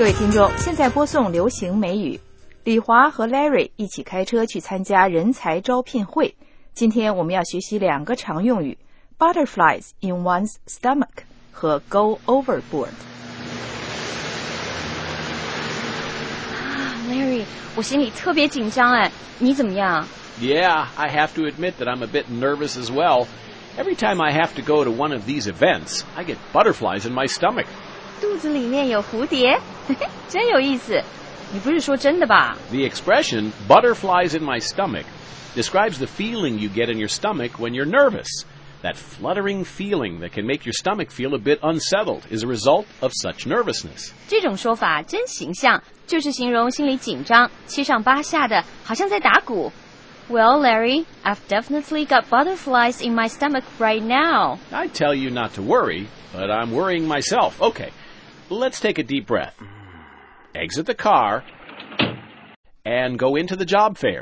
位听众，现在播送流行美语。李华和 Larry 一起开车去参加人才招聘会。今天我们要学习2个常用语 ：butterflies in one's stomach 和 go overboard。 Larry， 我心里特别紧张哎，你怎么样？ Yeah, I have to admit that I'm a bit nervous as well. Every time I have to go to one of these events, I get butterflies in my stomach. 肚子里面有蝴蝶，真有意思。你不是说真的吧？ The expression, butterflies in my stomach, describes the feeling you get in your stomach when you're nervous. That fluttering feeling that can make your stomach feel a bit unsettled is a result of such nervousness. 这种说法真形象，就是形容心里紧张、七上八下的，好像在打鼓。Well, Larry, I've definitely got butterflies in my stomach right now. I tell you not to worry, but I'm worrying myself. Okay, let's take a deep breath. Exit the car and go into the job fair.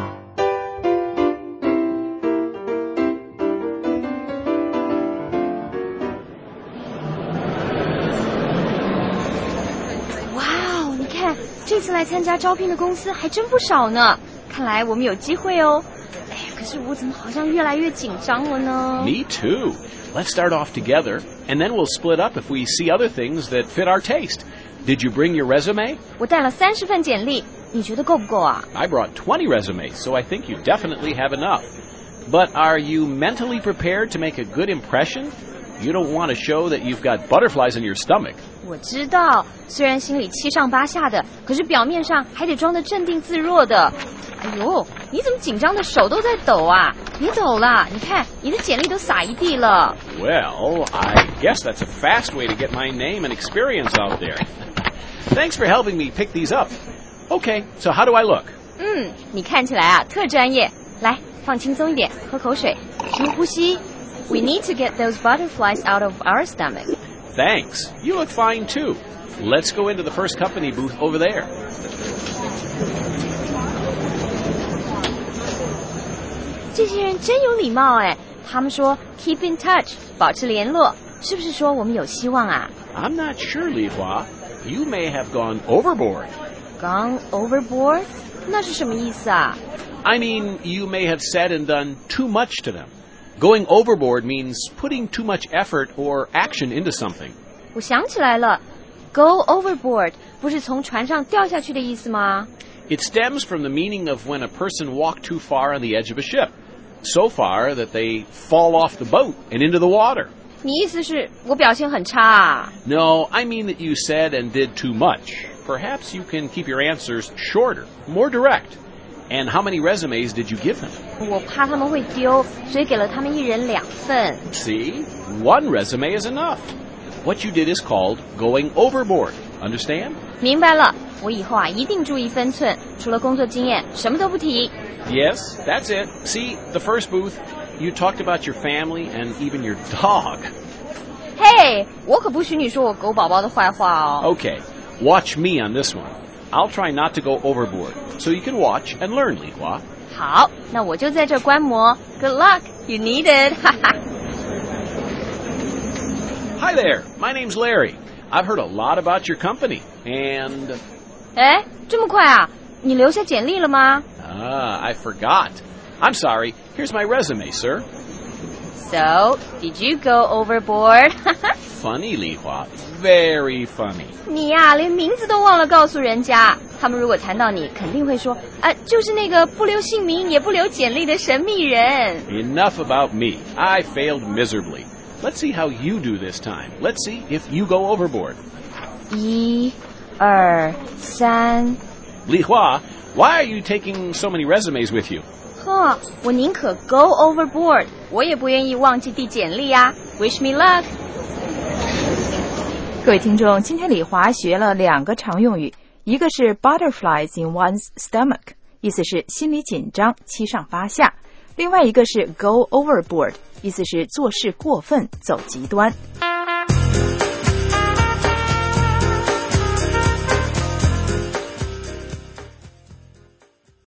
Wow, 你看，这次来参加招聘的公司还真不少呢。看来我们有机会哦。哎呀，可是我怎么好像越来越紧张了呢？ Me too. Let's start off together, and then we'll split up if we see other things that fit our taste. Did you bring your resume? 我带了30份简历，你觉得够不够啊？ I brought 20 resumes, so I think you definitely have enough. But are you mentally prepared to make a good impression? You don't want to show that you've got butterflies in your stomach. 我知道，虽然心里七上八下的，可是表面上还得装得镇定自若的。哎呦，你怎么紧张的手都在抖啊？别抖啦，你看你的简历都撒一地了。 Well, I guess that's a fast way to get my name and experience out there. Thanks for helping me pick these up. Okay, so how do I look? 你看起来啊特专业。来，放轻松一点，喝口水，深呼吸。We need to get those butterflies out of our stomach. Thanks. You look fine too. Let's go into the first company booth over there. 这些人真有礼貌哎，他们说 keep in touch， 保持联络，是不是说我们有希望啊？ I'm not sure, Li Hua. You may have gone overboard. Gone overboard？ 那是什么意思啊？ I mean, you may have said and done too much to them. Going overboard means putting too much effort or action into something. 我想起来了 ，go overboard 不是从船上掉下去的意思吗？ It stems from the meaning of when a person walked too far on the edge of a ship, so far that they fall off the boat and into the water. 你意思是我表现很差啊？ No, I mean that you said and did too much. Perhaps you can keep your answers shorter, more direct. And how many resumes did you give them? 我怕他们会丢，所以给了他们1人2份。 See? One resume is enough. What you did is called going overboard. Understand? 明白了，我以后啊一定注意分寸，除了工作经验，什么都不提。 Yes, that's it. See, the first booth, you talked about your family and even your dog. 嘿，我可不许你说我狗宝宝的坏话哦。 Okay, watch me on this one. I'll try not to go overboard, so you can watch and learn, Li Hua. 好，那我就在这观摩。Good luck, you need it. Hi there, my name's Larry. I've heard a lot about your company, and... 哎，这么快啊？你留下简历了吗？ I forgot. I'm sorry. Here's my resume, sir. So, did you go overboard? Funny, Li Hua. Very funny. 你呀，连名字都忘了告诉人家。他们如果谈到你，肯定会说，就是那个不留姓名也不留简历的神秘人。 Enough about me. I failed miserably. Let's see how you do this time. Let's see if you go overboard. 1、2、3。 Li Hua, why are you taking so many resumes with you? 呵，我宁可 go overboard， 我也不愿意忘记递简历啊。Wish me luck。 各位听众，今天李华学了2个常用语，一个是 butterflies in one's stomach， 意思是心里紧张，七上八下；另外一个是 go overboard， 意思是做事过分，走极端。